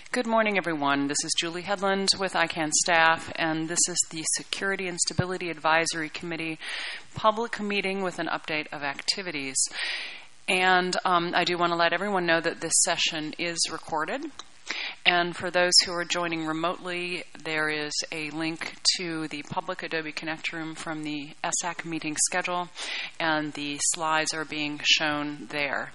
Good morning, everyone. This is Julie Hedlund with ICANN staff, and this is the Security and Stability Advisory Committee public meeting with an update of activities. And I do want to let everyone know that this session is recorded. And for those who are joining remotely, there is a link to the public Adobe Connect room from the ESSAC meeting schedule, and the slides are being shown there.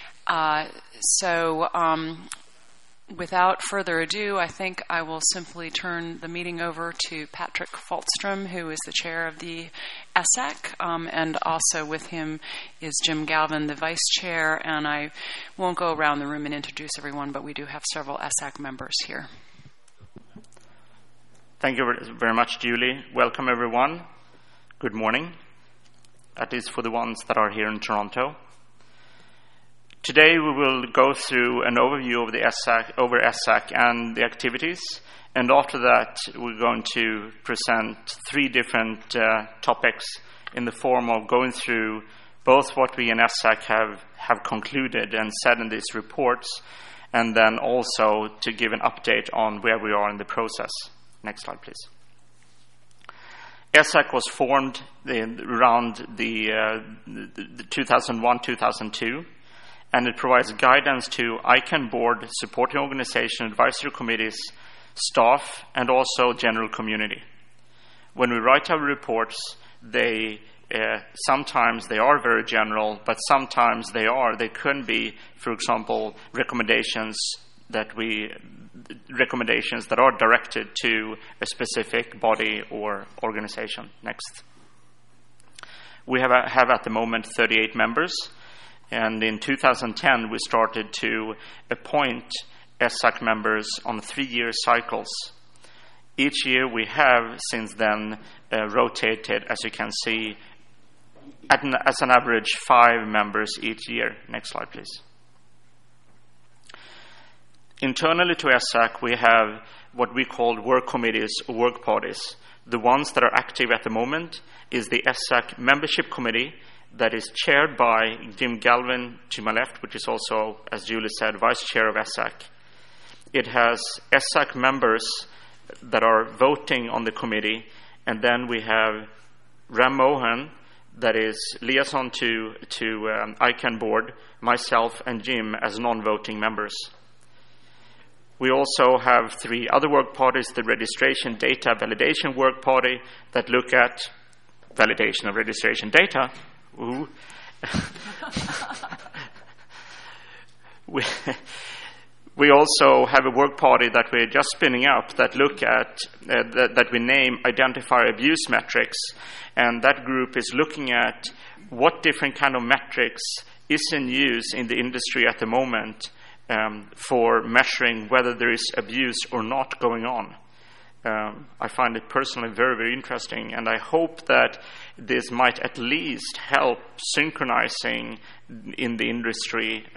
Without further ado, I think I will simply turn the meeting over to Patrick Faltstrom, who is the chair of the ESSAC, and also with him is Jim Galvin, the vice chair, and I won't go around the room and introduce everyone, but we do have several ESSAC members here. Thank you very much, Julie. Welcome, everyone. Good morning. That is for the ones that are here in Toronto. Today we will go through an overview of the ESSAC and the activities, and after that we're going to present three different topics in the form of going through both what we in ESSAC have concluded and said in these reports, and then also to give an update on where we are in the process. Next slide, please. ESSAC was formed around the 2001-2002. And it provides guidance to ICANN board, supporting organization, advisory committees, staff, and also general community. When we write our reports, sometimes they are very general, but sometimes they could be, for example, recommendations that are directed to a specific body or organization. Next. We have at the moment 38 members. And in 2010, we started to appoint ESSAC members on 3-year cycles. Each year we have since then rotated, as you can see, as an average 5 members each year. Next slide, please. Internally to ESSAC, we have what we call work committees or work parties. The ones that are active at the moment is the ESSAC Membership Committee, that is chaired by Jim Galvin to my left, which is also, as Julie said, vice chair of ESSAC. It has ESSAC members that are voting on the committee, and then we have Ram Mohan, that is liaison to ICANN board, myself and Jim as non-voting members. We also have 3 other work parties, the Registration Data Validation Work Party, that look at validation of registration data. Ooh. We also have a work party that we're just spinning up that look at, that we name Identify Abuse Metrics. And that group is looking at what different kind of metrics is in use in the industry at the moment for measuring whether there is abuse or not going on. I find it personally very, very interesting, and I hope that this might at least help synchronizing in the industry,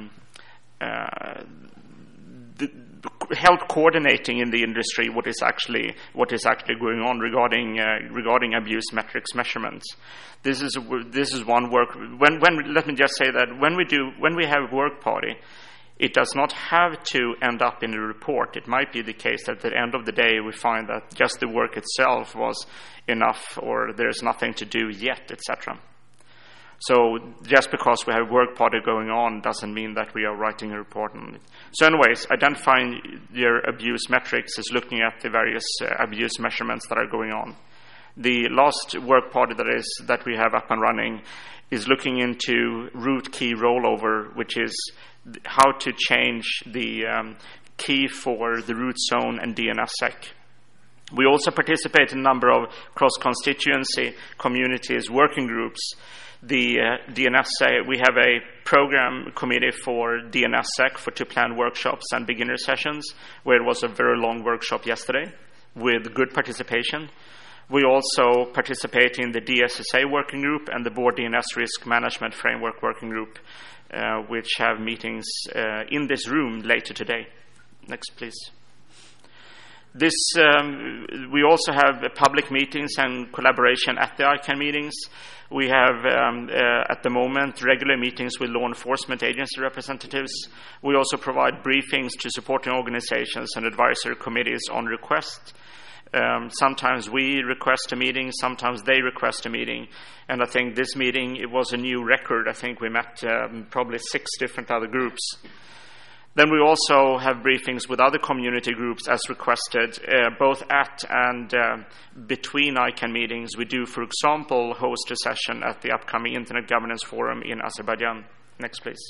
help coordinating in the industry what is actually going on regarding abuse metrics measurements. This is one work. Let me just say that when we have a work party, it does not have to end up in a report. It might be the case that at the end of the day we find that just the work itself was enough, or there's nothing to do yet, etc. So just because we have a work party going on doesn't mean that we are writing a report on it. So anyways, identifying your abuse metrics is looking at the various abuse measurements that are going on. The last work party that we have up and running is looking into root key rollover, which is how to change the key for the root zone and DNSSEC. We also participate in a number of cross-constituency communities, working groups. The DNSSEC, we have a program committee for DNSSEC to plan workshops and beginner sessions, where it was a very long workshop yesterday with good participation. We also participate in the DSSA working group and the Board DNS Risk Management Framework working group, which have meetings in this room later today. Next, please. We also have public meetings and collaboration at the ICANN meetings. We have, at the moment, regular meetings with law enforcement agency representatives. We also provide briefings to supporting organizations and advisory committees on request. Sometimes we request a meeting, sometimes they request a meeting. And I think this meeting, it was a new record. I think we met probably 6 different other groups. Then we also have briefings with other community groups as requested, both at and between ICANN meetings. We do, for example, host a session at the upcoming Internet Governance Forum in Azerbaijan. Next, please.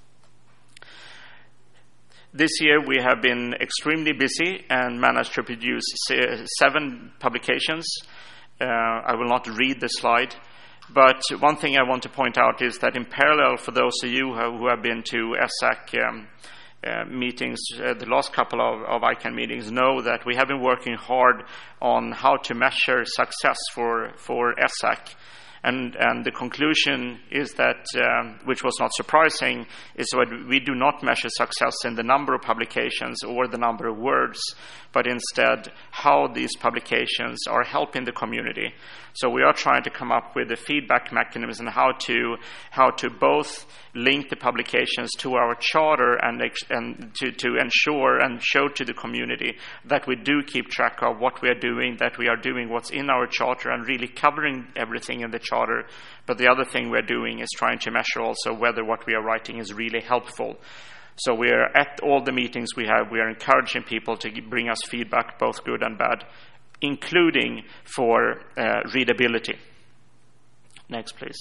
This year we have been extremely busy and managed to produce 7 publications. I will not read the slide, but one thing I want to point out is that in parallel, for those of you who have been to ESSAC meetings, the last couple of ICANN meetings, know that we have been working hard on how to measure success for ESSAC. And the conclusion is that, which was not surprising, is that we do not measure success in the number of publications or the number of words, but instead how these publications are helping the community. So we are trying to come up with a feedback mechanism and how to both link the publications to our charter and to ensure and show to the community that we do keep track of what we are doing, that we are doing what's in our charter and really covering everything in the charter. But the other thing we're doing is trying to measure also whether what we are writing is really helpful. So we are at all the meetings we have, we are encouraging people to bring us feedback, both good and bad, including for readability. Next, please.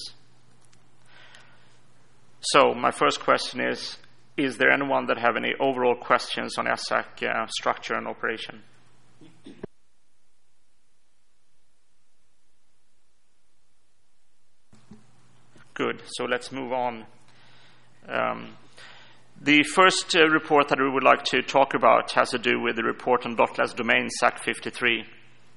So my first question is there anyone that have any overall questions on ESSAC structure and operation? Good. So let's move on. The first report that we would like to talk about has to do with the report on .less domains, SAC 53.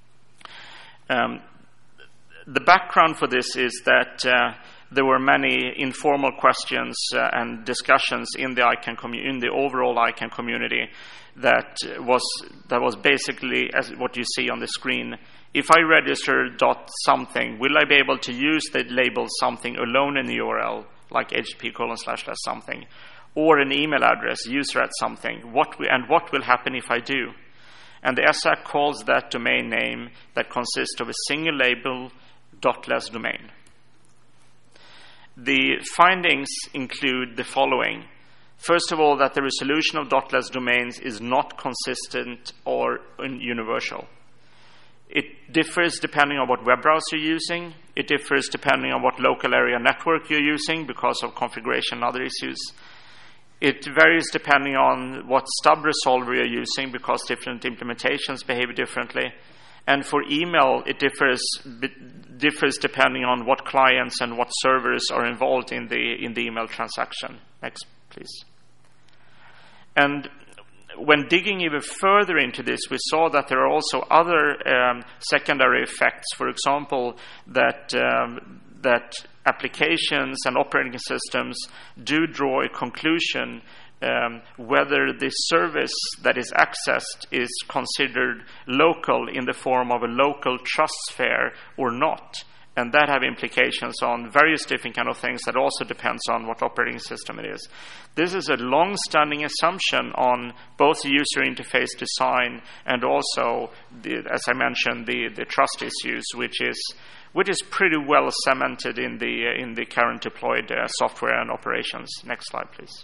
The background for this is that there were many informal questions and discussions in the in the overall ICANN community that was basically as what you see on the screen. If I register .something, will I be able to use the label something alone in the URL, like http://something, or an email address, user@something? What will happen if I do? And the ESSAC calls that domain name that consists of a single label .less domain. The findings include the following. First of all, that the resolution of .less domains is not consistent or universal. It differs depending on what web browser you're using. It differs depending on what local area network you're using because of configuration and other issues. It varies depending on what stub resolver you're using because different implementations behave differently. And for email, it differs depending on what clients and what servers are involved in the email transaction. Next, please. And when digging even further into this, we saw that there are also other secondary effects. For example, that applications and operating systems do draw a conclusion whether the service that is accessed is considered local in the form of a local trust sphere or not. And that have implications on various different kind of things that also depends on what operating system it is. This is a long-standing assumption on both the user interface design and also, as I mentioned, the trust issues, which is pretty well cemented in the current deployed software and operations. Next slide, please.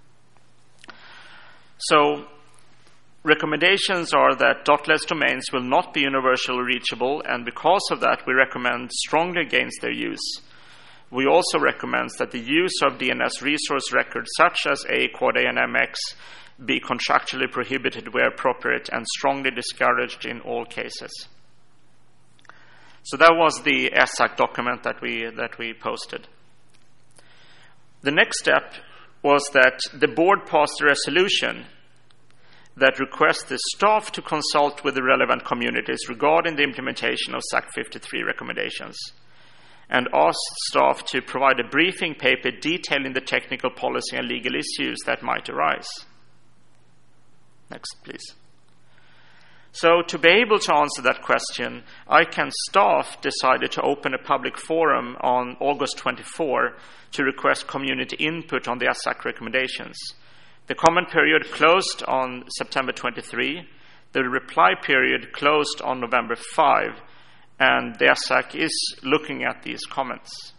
So, recommendations are that .less domains will not be universally reachable, and because of that, we recommend strongly against their use. We also recommend that the use of DNS resource records such as A, Quad A, and MX be contractually prohibited where appropriate and strongly discouraged in all cases. So that was the ESSAC document that we posted. The next step was that the board passed a resolution that requests the staff to consult with the relevant communities regarding the implementation of SAC 53 recommendations and asked staff to provide a briefing paper detailing the technical policy and legal issues that might arise. Next, please. So to be able to answer that question, ICANN staff decided to open a public forum on August 24 to request community input on the ESSAC recommendations. The comment period closed on September 23. The reply period closed on November 5, and the ESSAC is looking at these comments.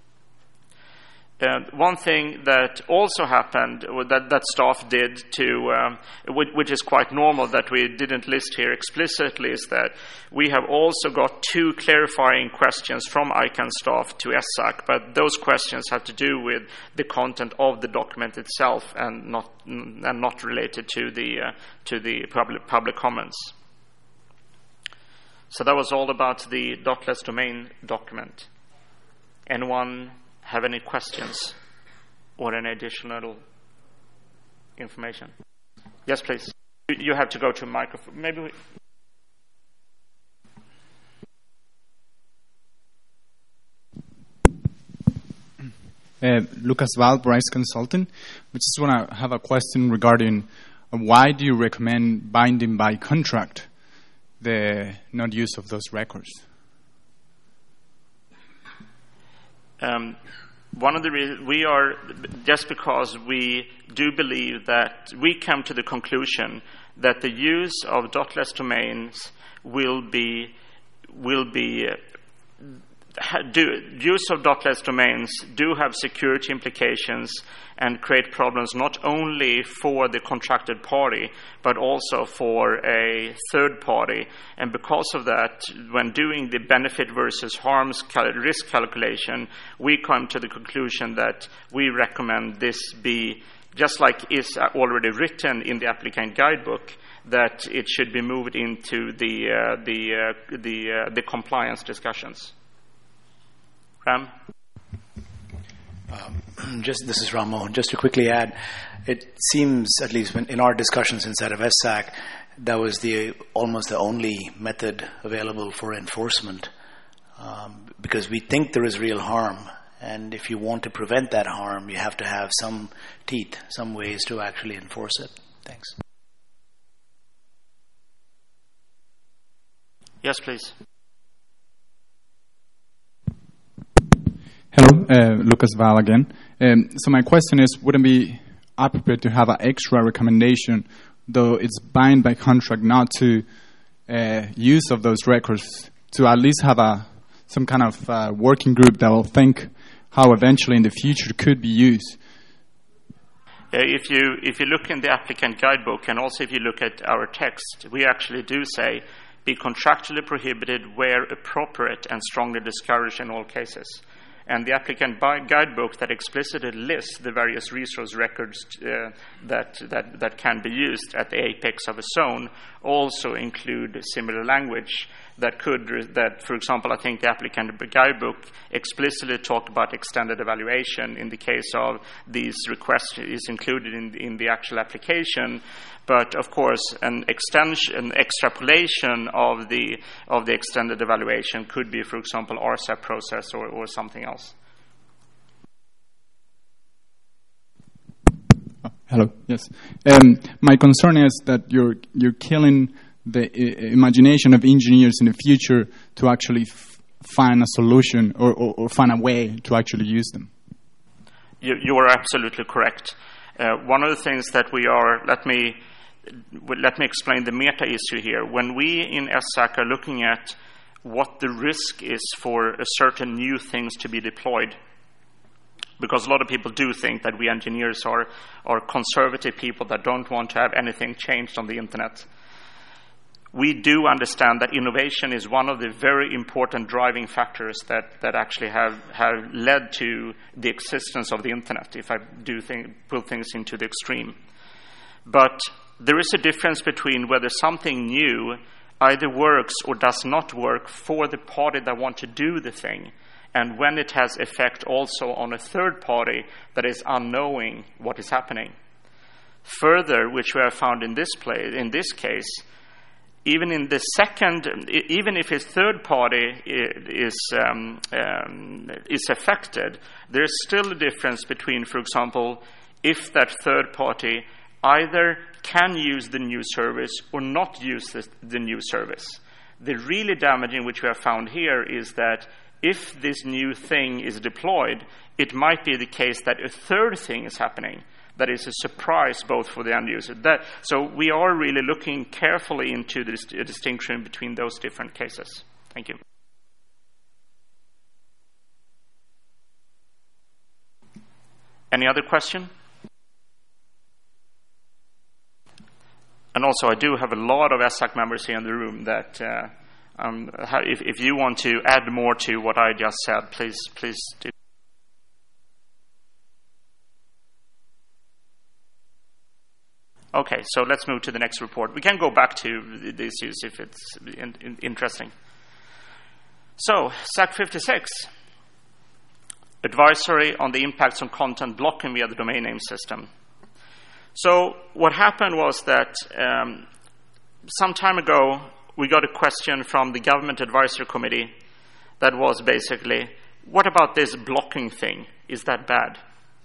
One thing that also happened, that staff did which is quite normal that we didn't list here explicitly, is that we have also got 2 clarifying questions from ICANN staff to ESSAC, but those questions have to do with the content of the document itself and not related to the public comments. So that was all about the dotless domain document. Anyone have any questions or any additional information? Yes, please. You have to go to a microphone. Maybe we... Lucas Val, Bryce Consulting. We just want to have a question regarding why do you recommend binding by contract the not use of those records? One of the reasons we are, just because we do believe that we come to the conclusion that the use of dotless domains use of dotless domains do have security implications and create problems not only for the contracted party but also for a third party. And because of that, when doing the benefit versus harms risk calculation, we come to the conclusion that we recommend this be, just like is already written in the applicant guidebook, that it should be moved into the compliance discussions. Ram? This is Ramon. Just to quickly add, it seems, at least in our discussions inside of ESSAC, that was almost the only method available for enforcement, because we think there is real harm, and if you want to prevent that harm, you have to have some teeth, some ways to actually enforce it. Thanks. Yes, please. Hello, Lucas Val again. So my question is, wouldn't it be appropriate to have an extra recommendation, though it's bound by contract not to use of those records, to at least have some kind of working group that will think how eventually in the future it could be used? If you look in the applicant guidebook, and also if you look at our text, we actually do say, be contractually prohibited where appropriate and strongly discouraged in all cases. And the applicant guidebook that explicitly lists the various resource records that can be used at the apex of a zone also include similar language that, for example, I think the applicant guidebook explicitly talked about extended evaluation in the case of these requests is included in the actual application. But of course, an extrapolation of the extended evaluation could be, for example, RSAP process or something else. Oh, hello. Yes. My concern is that you're killing the imagination of engineers in the future to actually find a solution or find a way to actually use them. You are absolutely correct. One of the things that we are, let me explain the meta issue here. When we in ESSAC are looking at what the risk is for a certain new things to be deployed, because a lot of people do think that we engineers are conservative people that don't want to have anything changed on the internet. We do understand that innovation is one of the very important driving factors that actually have led to the existence of the internet, if I put things into the extreme. But there is a difference between whether something new either works or does not work for the party that want to do the thing, and when it has effect also on a third party that is unknowing what is happening. Further, which we have found in this case, even if a third party is affected, there is still a difference between, for example, if that third party either can use the new service or not use the new service. The really damaging, which we have found here, is that if this new thing is deployed, it might be the case that a third thing is happening that is a surprise both for the end user. So we are really looking carefully into the distinction between those different cases. Thank you. Any other question? And also, I do have a lot of ESSAC members here in the room that, if you want to add more to what I just said, please do. Okay, so let's move to the next report. We can go back to the issues if it's interesting. So, SAC 56, advisory on the impacts on content blocking via the domain name system. So what happened was that some time ago, we got a question from the Government Advisory Committee that was basically, what about this blocking thing? Is that bad?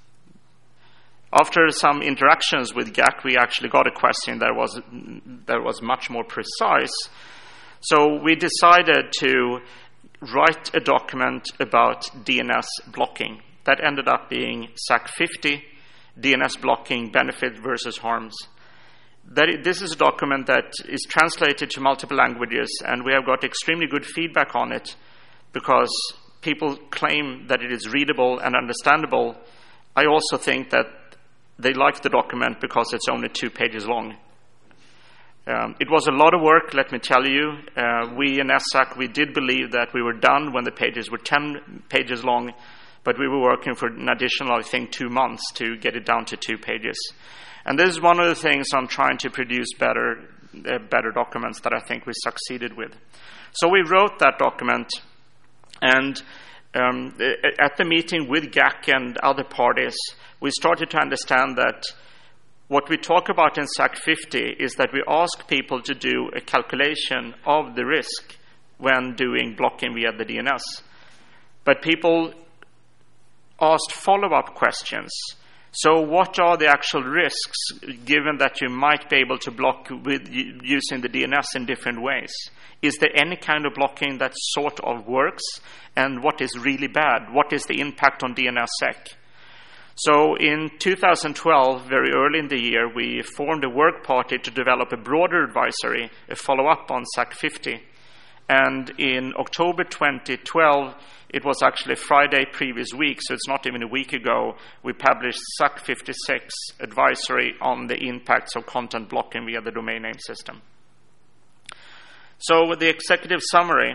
After some interactions with GAC, we actually got a question that was much more precise. So we decided to write a document about DNS blocking. That ended up being SAC 50, DNS blocking, benefit versus harms. This is a document that is translated to multiple languages, and we have got extremely good feedback on it because people claim that it is readable and understandable. I also think that they like the document because it's only 2 pages long. It was a lot of work, let me tell you. We in ESSAC, we did believe that we were done when the pages were 10 pages long, but we were working for an additional, I think, 2 months to get it down to 2 pages. And this is one of the things I'm trying to produce better documents that I think we succeeded with. So we wrote that document, and at the meeting with GAC and other parties, we started to understand that what we talk about in SAC 50 is that we ask people to do a calculation of the risk when doing blocking via the DNS. But people asked follow-up questions. So what are the actual risks, given that you might be able to block with using the DNS in different ways? Is there any kind of blocking that sort of works? And what is really bad? What is the impact on DNSSEC? So in 2012, very early in the year, we formed a work party to develop a broader advisory, a follow-up on SAC 50. And in October 2012, it was actually Friday previous week, so it's not even a week ago, we published SAC 56 advisory on the impacts of content blocking via the domain name system. So the executive summary,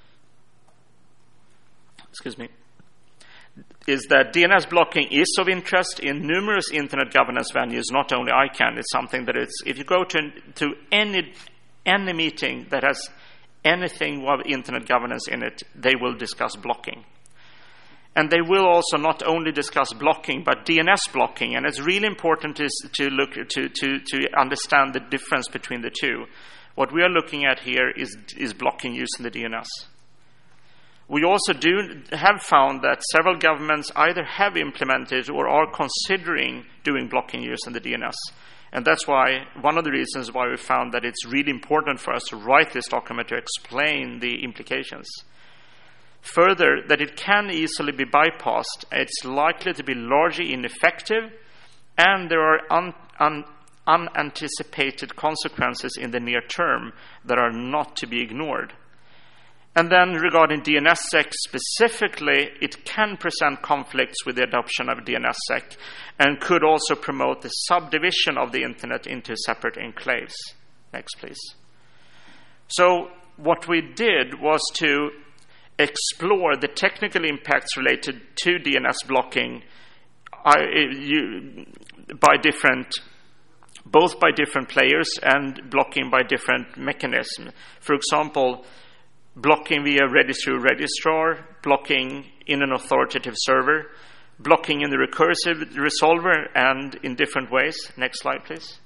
is that DNS blocking is of interest in numerous internet governance venues, not only ICANN. It's something that if you go to any meeting that has anything with internet governance in it, they will discuss blocking. And they will also not only discuss blocking, but DNS blocking. And it's really important to look to understand the difference between the two. What we are looking at here is blocking using the DNS. We also have found that several governments either have implemented or are considering doing blocking using the DNS. And that's why one of the reasons why we found that it's really important for us to write this document to explain the implications. Further, that it can easily be bypassed. It's likely to be largely ineffective, and there are unanticipated consequences in the near term that are not to be ignored. And then regarding DNSSEC specifically, it can present conflicts with the adoption of DNSSEC and could also promote the subdivision of the internet into separate enclaves. Next, please. So what we did was to explore the technical impacts related to DNS blocking both by different players and blocking by different mechanisms. For example, blocking via registrar, blocking in an authoritative server, blocking in the recursive resolver, and in different ways. Next slide, please.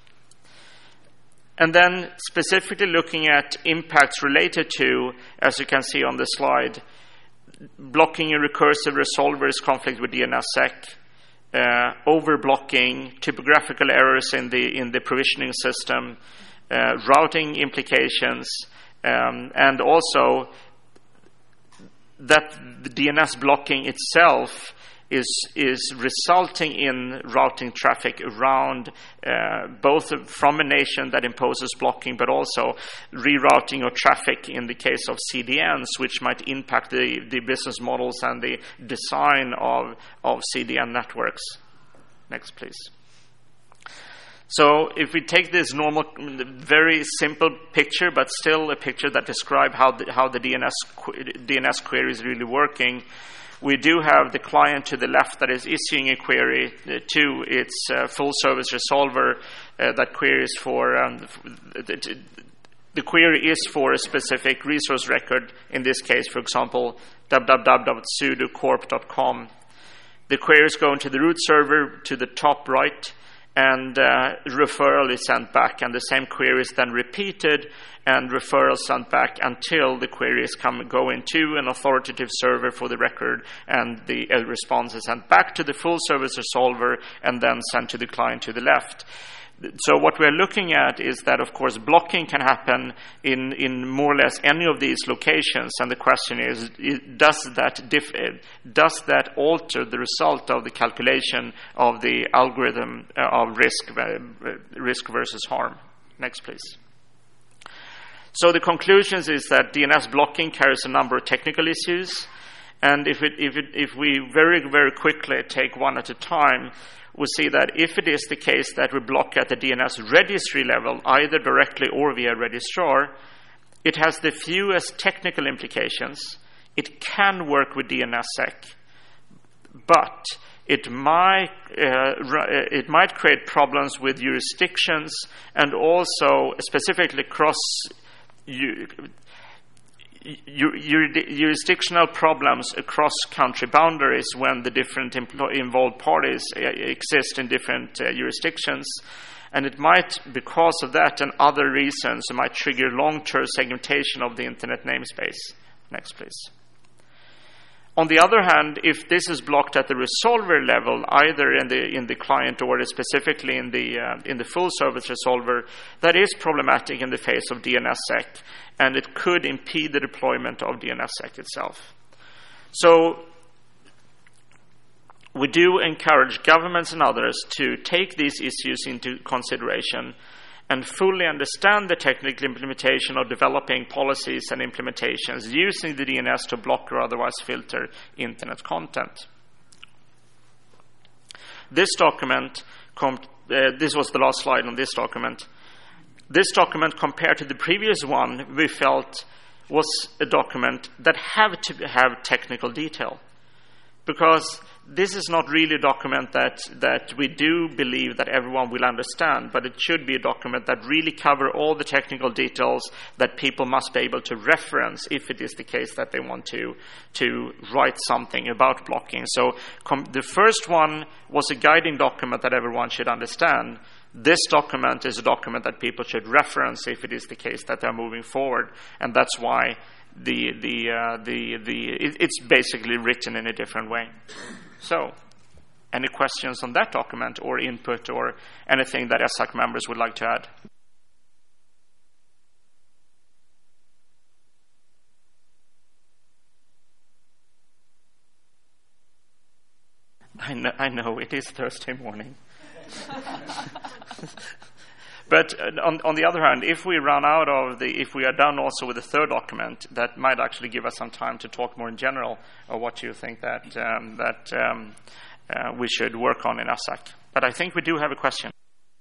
And then specifically looking at impacts related to, as you can see on the slide, blocking in recursive resolver is conflict with DNSSEC. overblocking, typographical errors in the provisioning system, routing implications, and also that the DNS blocking itself is resulting in routing traffic around both from a nation that imposes blocking, but also rerouting of traffic in the case of CDNs, which might impact the business models and the design of CDN networks. Next, please. So if we take this normal, very simple picture, but still a picture that describes how the DNS query is really working, we do have the client to the left that is issuing a query to its full-service resolver that queries for the query is for a specific resource record. In this case, for example, www.sudocorp.com. The query is going to the root server to the top right, and referral is sent back, and the same query is then repeated and referral sent back until the queries go into an authoritative server for the record, and the response is sent back to the full service resolver and then sent to the client to the left. So what we're looking at is that, of course, blocking can happen in more or less any of these locations, and the question is, does that alter the result of the calculation of the algorithm of risk versus harm? Next, please. So the conclusions is that DNS blocking carries a number of technical issues, and if we very, very quickly take one at a time, we see that if it is the case that we block at the DNS registry level, either directly or via registrar, it has the fewest technical implications. It can work with DNSSEC, but it might create problems with jurisdictions and also specifically jurisdictional problems across country boundaries when the different involved parties exist in different jurisdictions. And it might, because of that and other reasons, it might trigger long-term segmentation of the internet namespace. Next, please. On the other hand, if this is blocked at the resolver level, either in the client or specifically in the full service resolver, that is problematic in the face of DNSSEC, and it could impede the deployment of DNSSEC itself. So we do encourage governments and others to take these issues into consideration and fully understand the technical implementation of developing policies and implementations using the DNS to block or otherwise filter internet content. This document, this was the last slide on this document. This document, compared to the previous one, we felt was a document that had to have technical detail, because this is not really a document that we do believe that everyone will understand, but it should be a document that really covers all the technical details that people must be able to reference if it is the case that they want to write something about blocking. So the first one was a guiding document that everyone should understand. This document is a document that people should reference if it is the case that they're moving forward, and that's why it's basically written in a different way. So, any questions on that document or input or anything that ESSAC members would like to add? I know it is Thursday morning. But on the other hand, if we run out of if we are done also with the third document, that might actually give us some time to talk more in general of what you think that we should work on in ESSAC. But I think we do have a question.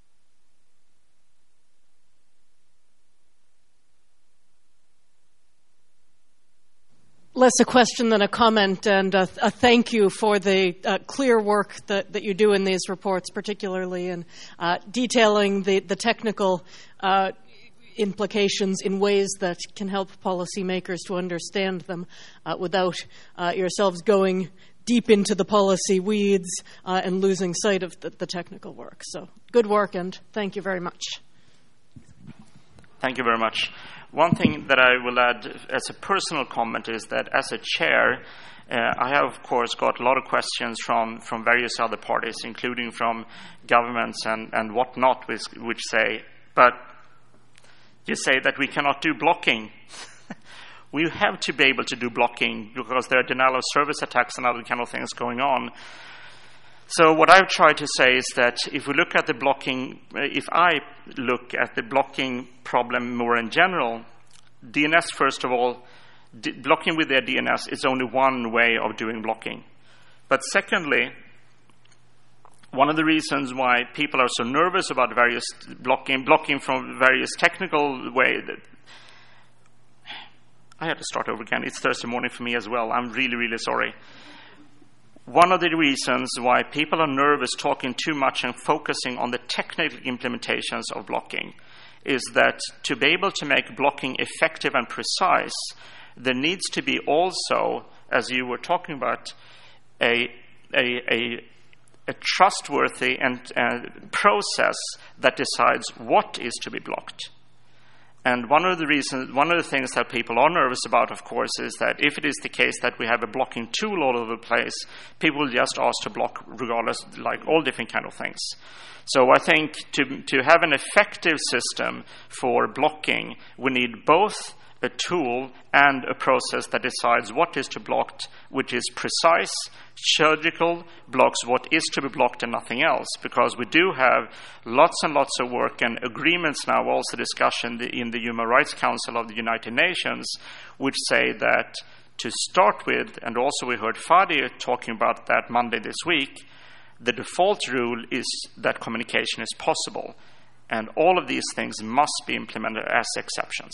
Less a question than a comment, and a thank you for the clear work that you do in these reports, particularly in detailing the technical implications in ways that can help policymakers to understand them without yourselves going deep into the policy weeds and losing sight of the technical work. So good work, and thank you very much. Thank you very much. One thing that I will add as a personal comment is that as a chair, I have, of course, got a lot of questions from various other parties, including from governments and whatnot, which say, but you say that we cannot do blocking. We have to be able to do blocking because there are denial of service attacks and other kind of things going on. So what I've tried to say is that if we look at the blocking, if I look at the blocking problem more in general, DNS, first of all, blocking with their DNS is only one way of doing blocking. But secondly, one of the reasons why people are so nervous about various blocking from various technical ways. I had to start over again. It's Thursday morning for me as well. I'm really, really sorry. One of the reasons why people are nervous talking too much and focusing on the technical implementations of blocking is that to be able to make blocking effective and precise, there needs to be also, as you were talking about, a trustworthy and process that decides what is to be blocked. And one of the things that people are nervous about, of course, is that if it is the case that we have a blocking tool all over the place, people will just ask to block regardless, like all different kind of things. So I think to have an effective system for blocking, we need both a tool and a process that decides what is to be blocked, which is precise, surgical, blocks what is to be blocked and nothing else, because we do have lots and lots of work and agreements now, also discussion in the Human Rights Council of the United Nations, which say that to start with, and also we heard Fadi talking about that Monday this week, the default rule is that communication is possible, and all of these things must be implemented as exceptions.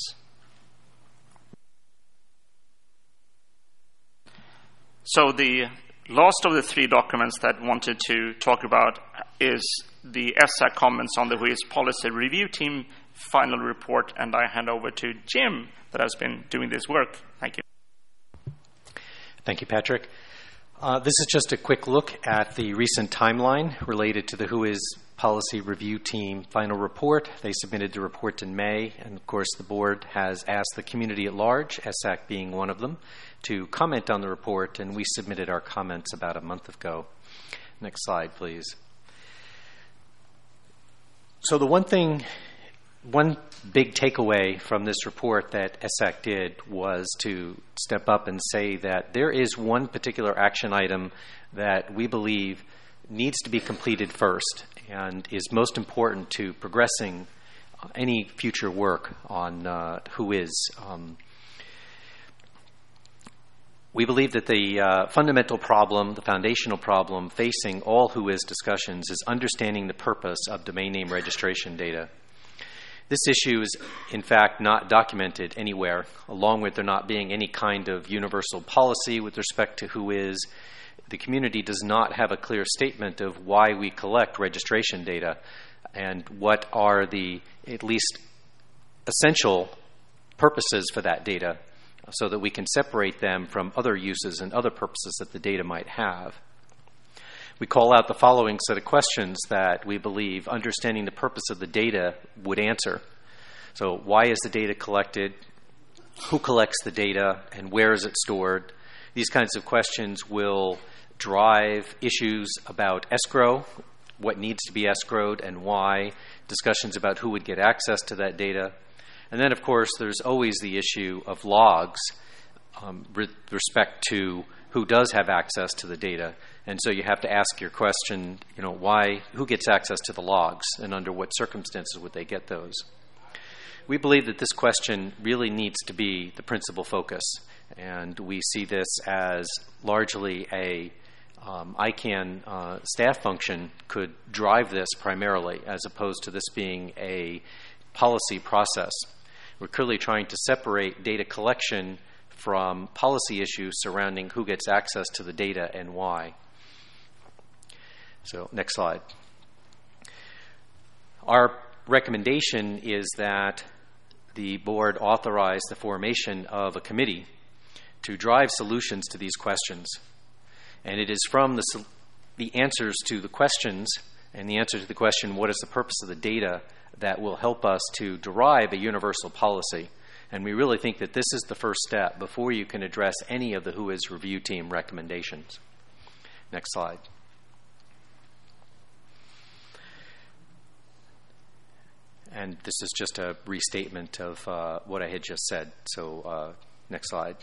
So the last of the three documents that I wanted to talk about is the ESSAC comments on the WHOIS Policy Review Team final report, and I hand over to Jim that has been doing this work. Thank you. Thank you, Patrick. This is just a quick look at the recent timeline related to the WHOIS Policy Review Team final report. They submitted the report in May, and of course the board has asked the community at large, ESSAC being one of them, to comment on the report, and we submitted our comments about a month ago. Next slide, please. So the one big takeaway from this report that ESSAC did was to step up and say that there is one particular action item that we believe needs to be completed first and is most important to progressing any future work on WHOIS. We believe that the fundamental problem, the foundational problem facing all WHOIS discussions is understanding the purpose of domain name registration data. This issue is, in fact, not documented anywhere, along with there not being any kind of universal policy with respect to WHOIS. The community does not have a clear statement of why we collect registration data and what are the at least essential purposes for that data, so that we can separate them from other uses and other purposes that the data might have. We call out the following set of questions that we believe understanding the purpose of the data would answer. So why is the data collected? Who collects the data? And where is it stored? These kinds of questions will drive issues about escrow, what needs to be escrowed and why, discussions about who would get access to that data. And then, of course, there's always the issue of logs with respect to who does have access to the data. And so you have to ask your question, who gets access to the logs and under what circumstances would they get those? We believe that this question really needs to be the principal focus. And we see this as largely a ICANN staff function could drive this primarily, as opposed to this being a policy process. We're clearly trying to separate data collection from policy issues surrounding who gets access to the data and why. So, next slide. Our recommendation is that the board authorize the formation of a committee to drive solutions to these questions. And it is from the answers to the questions and the answer to the question, what is the purpose of the data, that will help us to derive a universal policy. And we really think that this is the first step before you can address any of the WHOIS review team recommendations. Next slide. And this is just a restatement of what I had just said. So next slide.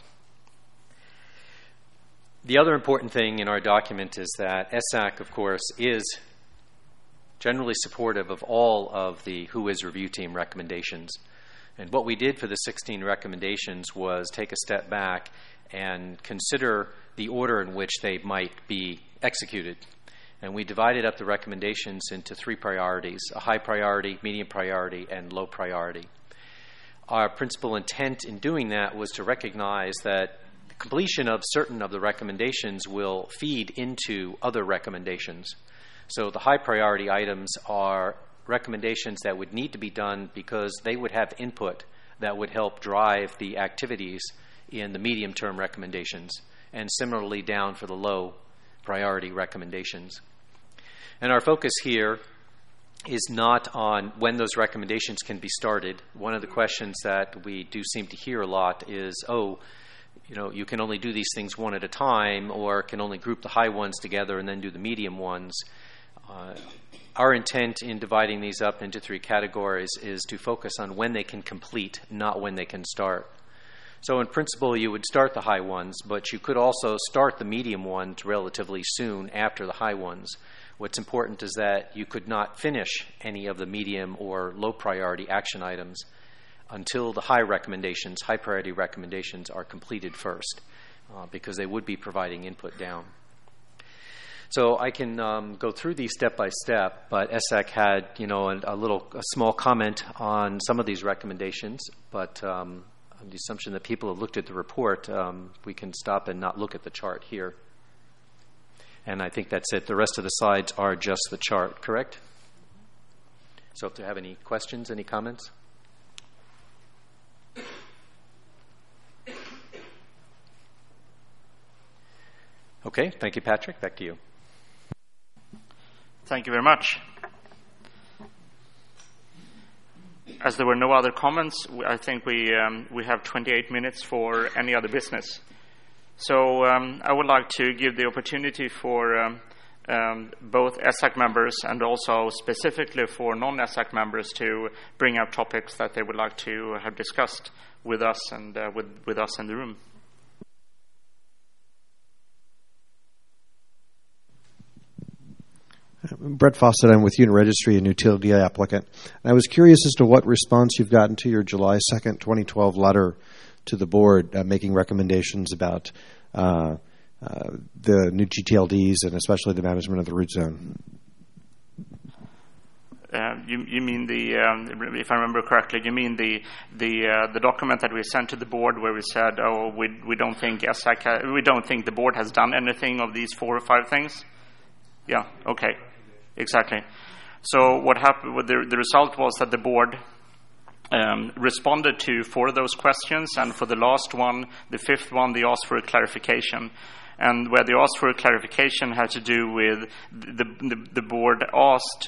The other important thing in our document is that ESSAC, of course, is generally supportive of all of the WHOIS review team recommendations. And what we did for the 16 recommendations was take a step back and consider the order in which they might be executed. And we divided up the recommendations into 3 priorities: a high priority, medium priority, and low priority. Our principal intent in doing that was to recognize that the completion of certain of the recommendations will feed into other recommendations. So the high priority items are recommendations that would need to be done because they would have input that would help drive the activities in the medium-term recommendations, and similarly down for the low priority recommendations. And our focus here is not on when those recommendations can be started. One of the questions that we do seem to hear a lot is, you can only do these things one at a time, or can only group the high ones together and then do the medium ones. Our intent in dividing these up into 3 categories is to focus on when they can complete, not when they can start. So in principle, you would start the high ones, but you could also start the medium ones relatively soon after the high ones. What's important is that you could not finish any of the medium or low priority action items until the high priority recommendations are completed first, because they would be providing input down. So I can go through these step by step, but ESSAC had a small comment on some of these recommendations, but on the assumption that people have looked at the report, we can stop and not look at the chart here. And I think that's it. The rest of the slides are just the chart, correct? So if you have any questions, any comments? Okay, thank you, Patrick. Back to you. Thank you very much. As there were no other comments, I think we have 28 minutes for any other business. So I would like to give the opportunity for both ESSAC members and also specifically for non-ESSAC members to bring up topics that they would like to have discussed with us and with us in the room. Brett Fawcett, I'm with Unit Registry, an utility applicant. And I was curious as to what response you've gotten to your July 2nd, 2012 letter to the board making recommendations about the new GTLDs and especially the management of the root zone. You mean if I remember correctly, you mean the document that we sent to the board where we said, we don't think ESSAC, we don't think the board has done anything of these 4 or 5 things? Yeah. Okay. Exactly. So what happened? The result was that the board responded to 4 of those questions, and for the last one, the 5th one, they asked for a clarification. And where they asked for a clarification had to do with the board asked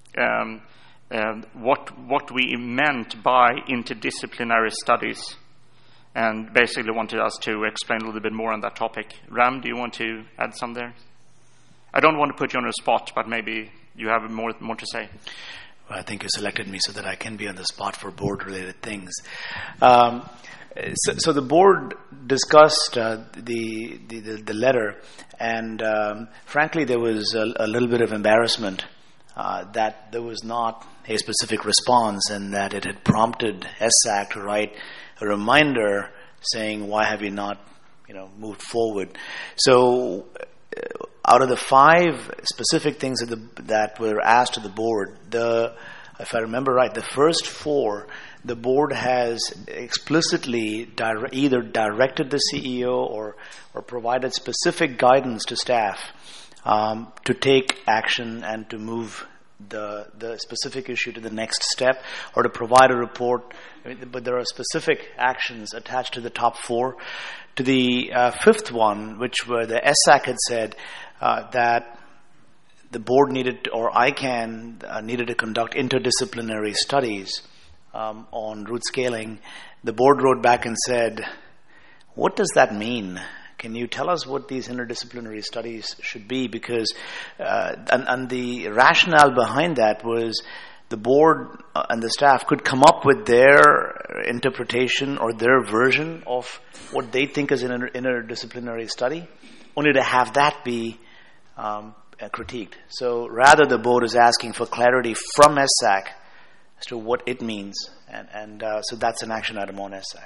what we meant by interdisciplinary studies, and basically wanted us to explain a little bit more on that topic. Ram, do you want to add some there? I don't want to put you on the spot, but maybe you have more to say. Well, I think you selected me so that I can be on the spot for board-related things. So the board discussed the letter, and frankly, there was a little bit of embarrassment that there was not a specific response, and that it had prompted ESSAC to write a reminder saying, "Why have you not, moved forward?" So, out of the 5 specific things that were asked to the board, if I remember right, the first 4, the board has explicitly either directed the CEO or provided specific guidance to staff to take action and to move the specific issue to the next step, or to provide a report. But there are specific actions attached to the top 4. To the 5th one, which were the ESSAC had said that the board needed, or ICANN needed to conduct interdisciplinary studies on root scaling, the board wrote back and said, what does that mean? Can you tell us what these interdisciplinary studies should be? Because, and the rationale behind that was the board and the staff could come up with their interpretation or their version of what they think is an interdisciplinary study, only to have that be critiqued. So rather, the board is asking for clarity from SAC as to what it means, and so that's an action item on SAC.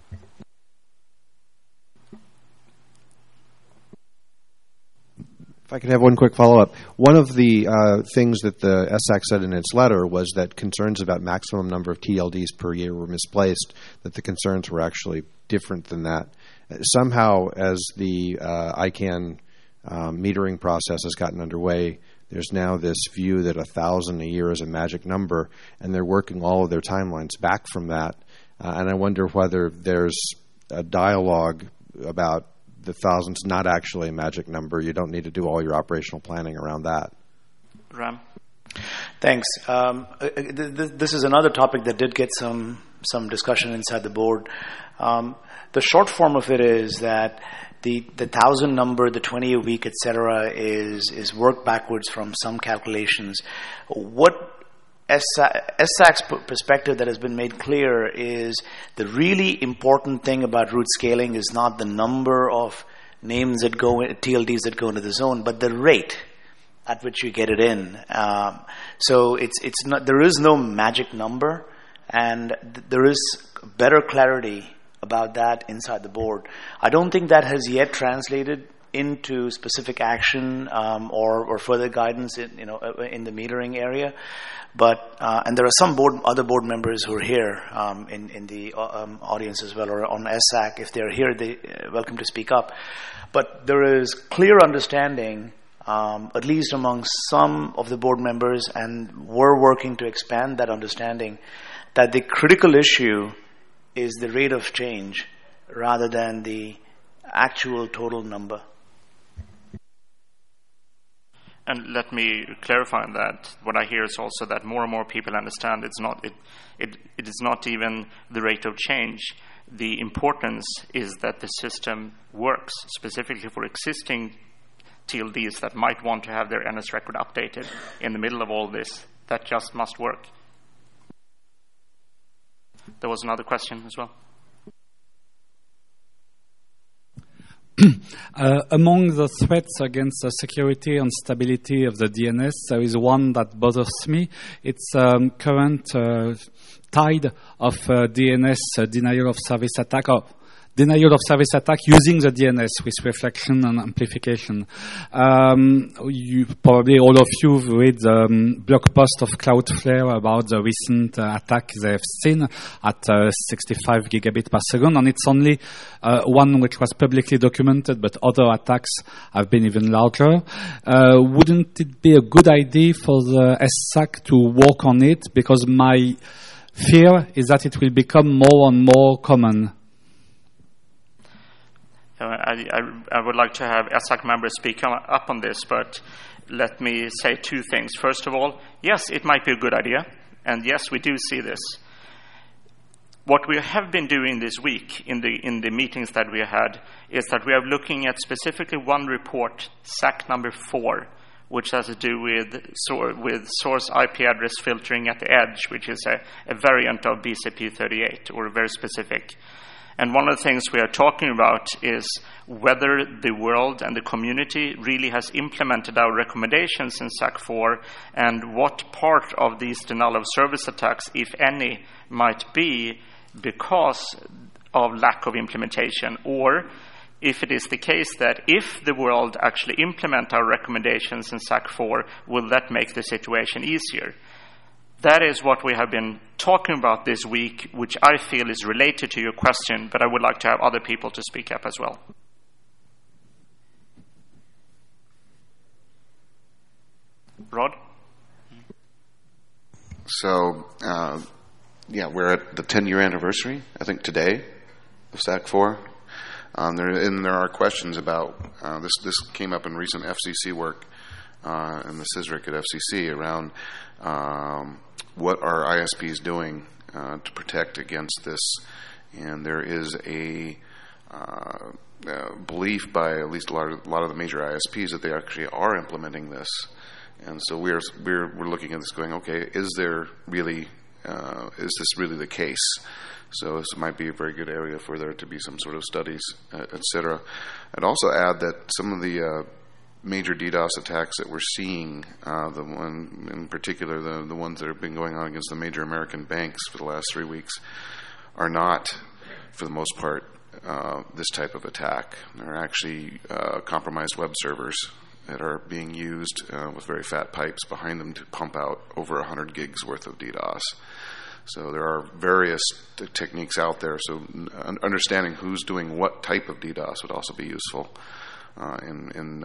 If I could have one quick follow-up. One of the things that the SAC said in its letter was that concerns about maximum number of TLDs per year were misplaced, that the concerns were actually different than that. Somehow, as the ICANN metering process has gotten underway, there's now this view that 1,000 a year is a magic number, and they're working all of their timelines back from that. And I wonder whether there's a dialogue about the 1,000's not actually a magic number. You don't need to do all your operational planning around that. Ram? Thanks. This is another topic that did get some discussion inside the board. The short form of it is that the 1,000 number, the 20 a week, etc., is worked backwards from some calculations. What SAC's perspective that has been made clear is the really important thing about route scaling is not the number of names that go in, TLDs that go into the zone, but the rate at which you get it in. So it's not, there is no magic number, and there is better clarity about that inside the board. I don't think that has yet translated into specific action or further guidance in the metering area. But and there are some other board members who are here in the audience as well, or on SAC. If they're here, they welcome to speak up. But there is clear understanding, at least among some of the board members, and we're working to expand that understanding, that the critical issue is the rate of change rather than the actual total number. And let me clarify on that. What I hear is also that more and more people understand it is not even the rate of change. The importance is that the system works, specifically for existing TLDs that might want to have their NS record updated in the middle of all this. That just must work. There was another question as well. Among the threats against the security and stability of the DNS, there is one that bothers me. It's current tide of DNS denial of service attack, or denial of service attack using the DNS with reflection and amplification. You probably, all of you, read the blog post of Cloudflare about the recent attack they've seen at 65 gigabit per second, and it's only one which was publicly documented, but other attacks have been even larger. Wouldn't it be a good idea for the SAC to work on it? Because my fear is that it will become more and more common. I would like to have SAC members speak up on this, but let me say two things. First of all, yes, it might be a good idea, and yes, we do see this. What we have been doing this week in the meetings that we had is that we are looking at specifically one report, SAC number 4, which has to do with source IP address filtering at the edge, which is a variant of BCP38, or very specific. And one of the things we are talking about is whether the world and the community really has implemented our recommendations in SAC4, and what part of these denial of service attacks, if any, might be because of lack of implementation, or if it is the case that if the world actually implement our recommendations in SAC4, will that make the situation easier? That is what we have been talking about this week, which I feel is related to your question, but I would like to have other people to speak up as well. Rod? So, we're at the 10-year anniversary, I think, today of SAC4. There are questions about, this came up in recent FCC work, and the CISRIC at FCC around what are ISPs doing to protect against this, And there is a belief by at least a lot of the major ISPs that they actually are implementing this. And so we're looking at this going, okay, is this really the case? So this might be a very good area for there to be some sort of studies, et cetera. I'd also add that some of the major DDoS attacks that we're seeing, the one in particular, the ones that have been going on against the major American banks for the last 3 weeks, are not, for the most part, this type of attack. They're actually compromised web servers that are being used with very fat pipes behind them to pump out over 100 gigs worth of DDoS. So there are various techniques out there. So understanding who's doing what type of DDoS would also be useful in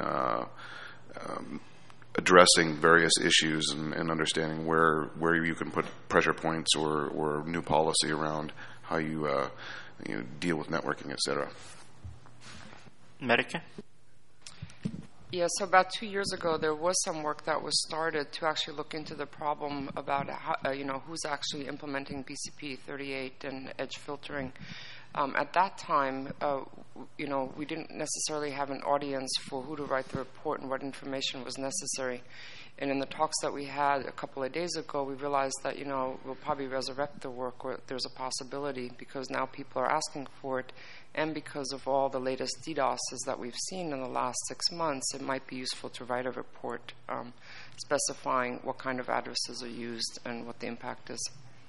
addressing various issues and understanding where you can put pressure points or new policy around how you deal with networking, etc. Merike? Yeah, so about 2 years ago, there was some work that was started to actually look into the problem about how, who's actually implementing BCP 38 and edge filtering. At that time, we didn't necessarily have an audience for who to write the report and what information was necessary. And in the talks that we had a couple of days ago, we realized that, we'll probably resurrect the work, or there's a possibility, because now people are asking for it, and because of all the latest DDoSes that we've seen in the last 6 months, it might be useful to write a report specifying what kind of addresses are used and what the impact is.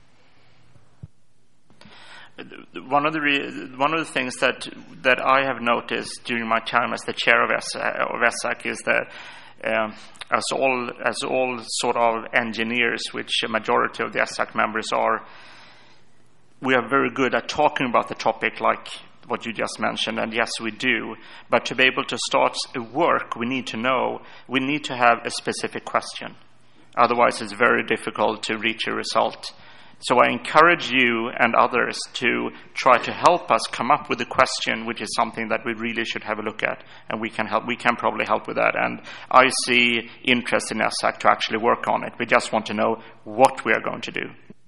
One of the things that I have noticed during my time as the chair of ESSAC is that as all sort of engineers, which a majority of the ESSAC members are, we are very good at talking about the topic like what you just mentioned, and yes, we do. But to be able to start work, we need to have a specific question. Otherwise, it's very difficult to reach a result. So I encourage you and others to try to help us come up with a question, which is something that we really should have a look at, and we can probably help with that. And I see interest in ESSAC to actually work on it. We just want to know what we are going to do.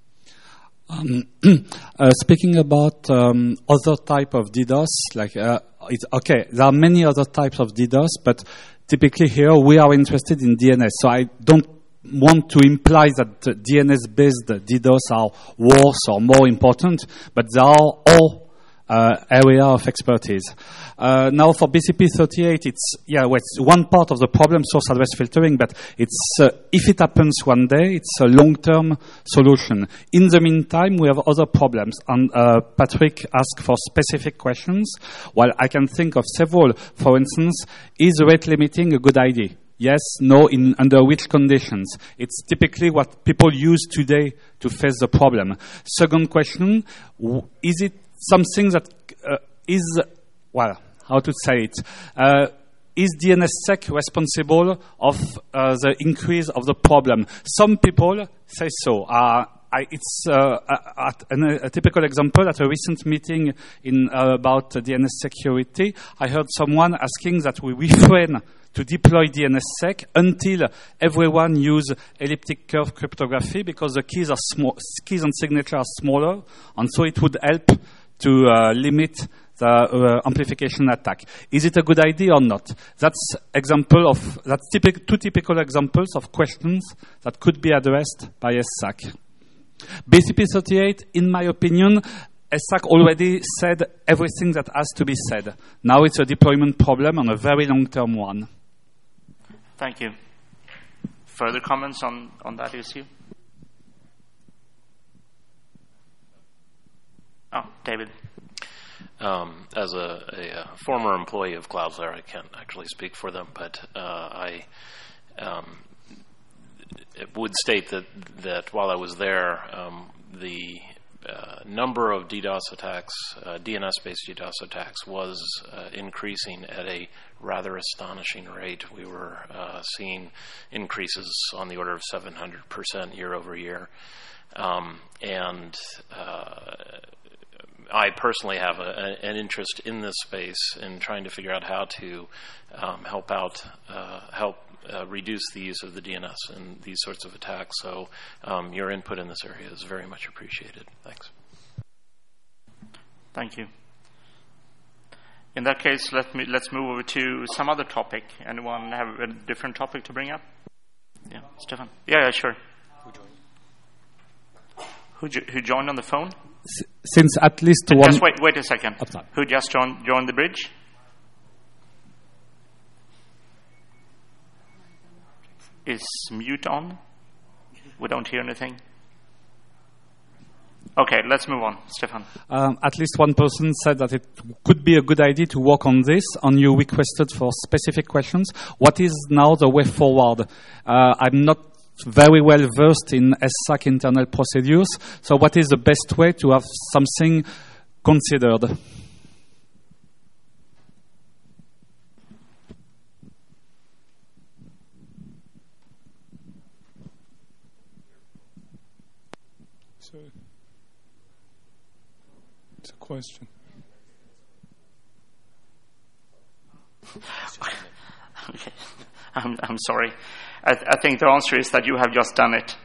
Speaking about other type of DDoS, there are many other types of DDoS, but typically here we are interested in DNS. So I don't want to imply that DNS-based DDoS are worse or more important, but they are all area of expertise. Now for BCP38, it's one part of the problem, source address filtering, but it's if it happens one day, it's a long-term solution. In the meantime, we have other problems, and Patrick asked for specific questions. Well, I can think of several. For instance, is rate limiting a good idea? Yes, no, under which conditions? It's typically what people use today to face the problem. Second question, is it something that is DNSSEC responsible of the increase of the problem? Some people say so. It's a typical example at a recent meeting about DNS security. I heard someone asking that we refrain to deploy DNSSEC until everyone use elliptic curve cryptography, because the keys and signature are smaller, and so it would help to limit the amplification attack. Is it a good idea or not? That's two typical examples of questions that could be addressed by ESSAC. BCP38, in my opinion, ESSAC already said everything that has to be said. Now it's a deployment problem and a very long-term one. Thank you. Further comments on that issue? Oh, David. As a former employee of Cloudflare, I can't actually speak for them, but I would state that while I was there, the number of DDoS attacks, DNS-based DDoS attacks, was increasing at a rather astonishing rate. We were seeing increases on the order of 700% year over year. And I personally have an interest in this space in trying to figure out how to help reduce the use of the DNS and these sorts of attacks. So your input in this area is very much appreciated. Thanks. Thank you. In that case, let's move over to some other topic. Anyone have a different topic to bring up? Yeah, Stefan. Yeah, sure. Who joined on the phone? Since at least one... Just wait a second. Who just joined the bridge? Is mute on? We don't hear anything. Okay, let's move on. Stefan. At least one person said that it could be a good idea to work on this, and you requested for specific questions. What is now the way forward? I'm not very well versed in ESSAC internal procedures, so what is the best way to have something considered? It's a question. Okay. I'm sorry. I think the answer is that you have just done it.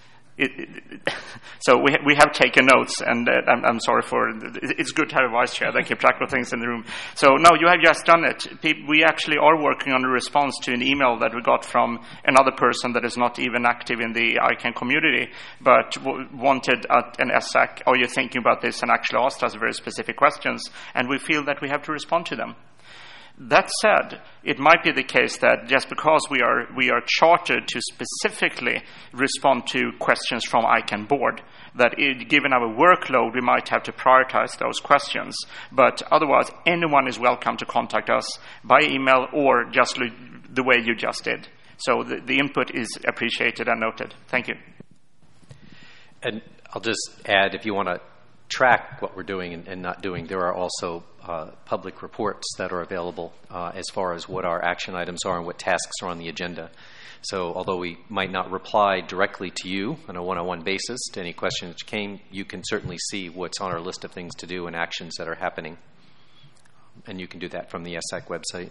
So we have taken notes, and I'm sorry for it's good to have a vice chair that keep track of things in the room. So no, you have just done it. We actually are working on a response to an email that we got from another person that is not even active in the ICANN community, but wanted an ESSAC. Are you thinking about this? And actually asked us very specific questions, and we feel that we have to respond to them. That said, it might be the case that just because we are chartered to specifically respond to questions from ICANN board, that given our workload, we might have to prioritize those questions. But otherwise, anyone is welcome to contact us by email or just the way you just did. So the input is appreciated and noted. Thank you. And I'll just add, if you want to track what we're doing and not doing, there are also public reports that are available as far as what our action items are and what tasks are on the agenda. So although we might not reply directly to you on a one-on-one basis to any question that came, you can certainly see what's on our list of things to do and actions that are happening. And you can do that from the ESSAC website.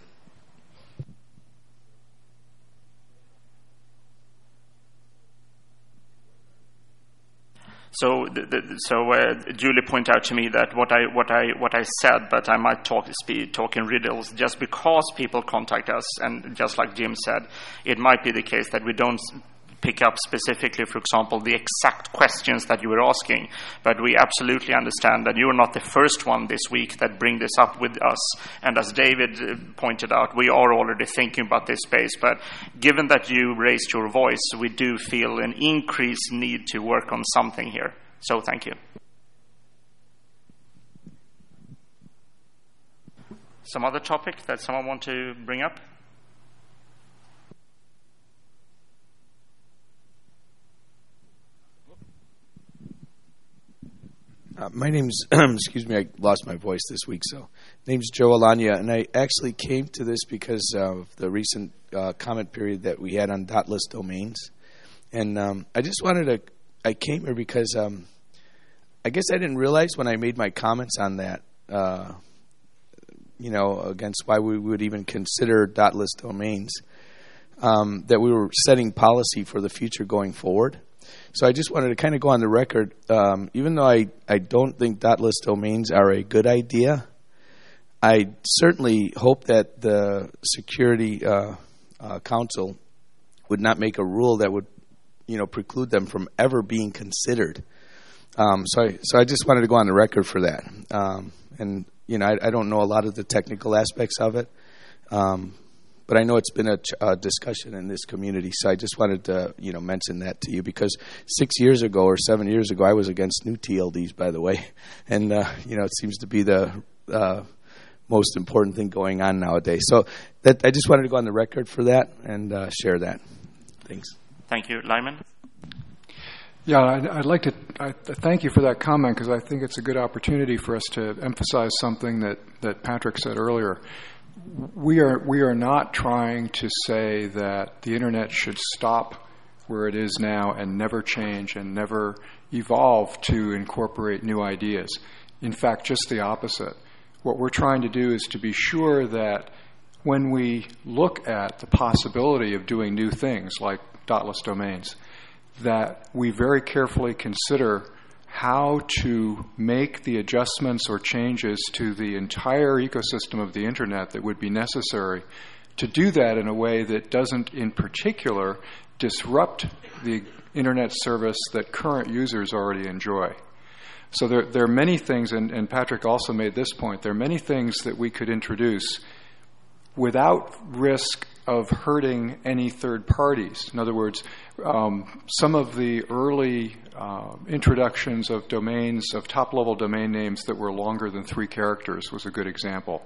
So Julie pointed out to me that what I said, but I might talk in riddles. Just because people contact us, and just like Jim said, it might be the case that we don't pick up specifically, for example, the exact questions that you were asking. But we absolutely understand that you are not the first one this week that bring this up with us. And as David pointed out, we are already thinking about this space. But given that you raised your voice, we do feel an increased need to work on something here. So thank you. Some other topic that someone want to bring up? My name's, excuse me, I lost my voice this week, so. Name's Joe Alanya, and I actually came to this because of the recent comment period that we had on .list domains. And I just I came here because I guess I didn't realize when I made my comments on that, against why we would even consider .list domains, that we were setting policy for the future going forward. So I just wanted to kind of go on the record, even though I don't think .list domains are a good idea, I certainly hope that the Security Council would not make a rule that would, preclude them from ever being considered. So I just wanted to go on the record for that. I don't know a lot of the technical aspects of it. But I know it's been a discussion in this community, so I just wanted to, mention that to you because 6 years ago or 7 years ago, I was against new TLDs, by the way, and it seems to be the most important thing going on nowadays. So I just wanted to go on the record for that and share that. Thanks. Thank you, Lyman. Yeah, I'd like to thank you for that comment because I think it's a good opportunity for us to emphasize something that Patrick said earlier. We are not trying to say that the internet should stop where it is now and never change and never evolve to incorporate new ideas. In fact, just the opposite. What we're trying to do is to be sure that when we look at the possibility of doing new things like .list domains, that we very carefully consider how to make the adjustments or changes to the entire ecosystem of the Internet that would be necessary to do that in a way that doesn't, in particular, disrupt the Internet service that current users already enjoy. So there are many things, and Patrick also made this point, there are many things that we could introduce without risk of hurting any third parties. In other words, some of the early introductions of domains, of top-level domain names that were longer than 3 characters was a good example.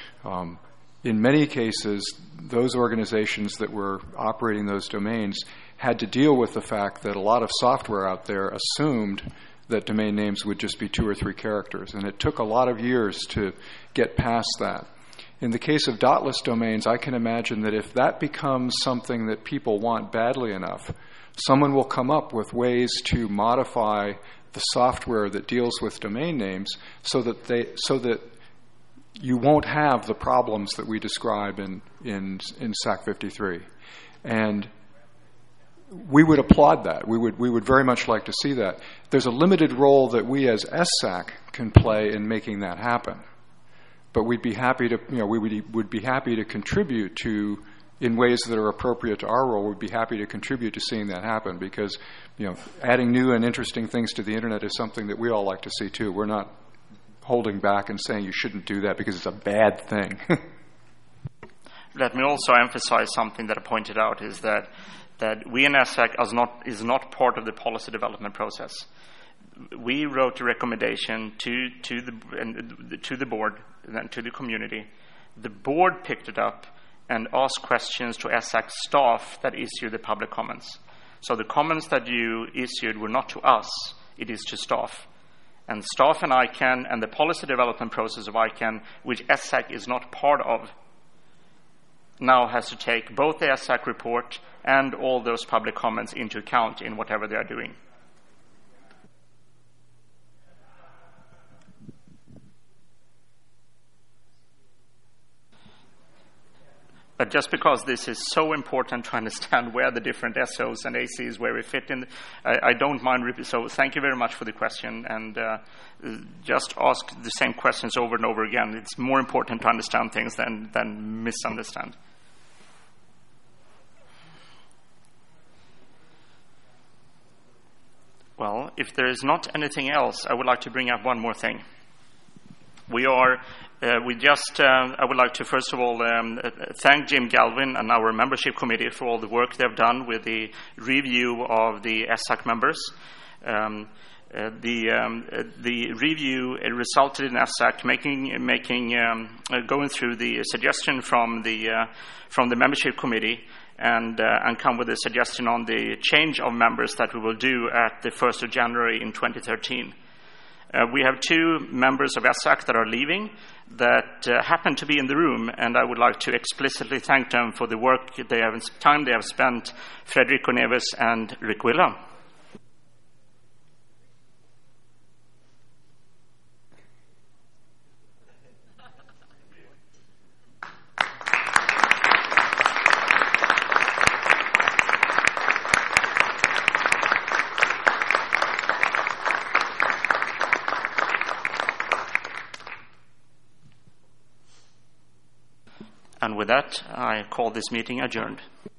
In many cases, those organizations that were operating those domains had to deal with the fact that a lot of software out there assumed that domain names would just be 2 or 3 characters, and it took a lot of years to get past that. In the case of dotless domains, I can imagine that if that becomes something that people want badly enough, someone will come up with ways to modify the software that deals with domain names so that you won't have the problems that we describe in SAC 53. And we would applaud that. We would very much like to see that. There's a limited role that we as SSAC can play in making that happen. But we'd be happy to, we would be happy to contribute to, in ways that are appropriate to our role, we'd be happy to contribute to seeing that happen because, adding new and interesting things to the Internet is something that we all like to see too. We're not holding back and saying you shouldn't do that because it's a bad thing. Let me also emphasize something that I pointed out is that we in SSAC is not part of the policy development process. We wrote a recommendation to the board and to the community. The board picked it up and asked questions to SSAC staff that issued the public comments. So the comments that you issued were not to us, it is to staff. And staff and ICANN and the policy development process of ICANN, which SSAC is not part of, now has to take both the SSAC report and all those public comments into account in whatever they are doing. But just because this is so important to understand where the different SOs and ACs, where we fit in, I don't mind. So thank you very much for the question. And just ask the same questions over and over again. It's more important to understand things than misunderstand. Well, if there is not anything else, I would like to bring up one more thing. I would like to first of all thank Jim Galvin and our membership committee for all the work they've done with the review of the SSAC members. The review resulted in SSAC going through the suggestion from the membership committee and come with a suggestion on the change of members that we will do at the 1st of January in 2013. We have 2 members of SSAC that are leaving that happen to be in the room, and I would like to explicitly thank them for the time they have spent, Frederico Neves and Rick Willa. And with that, I call this meeting adjourned.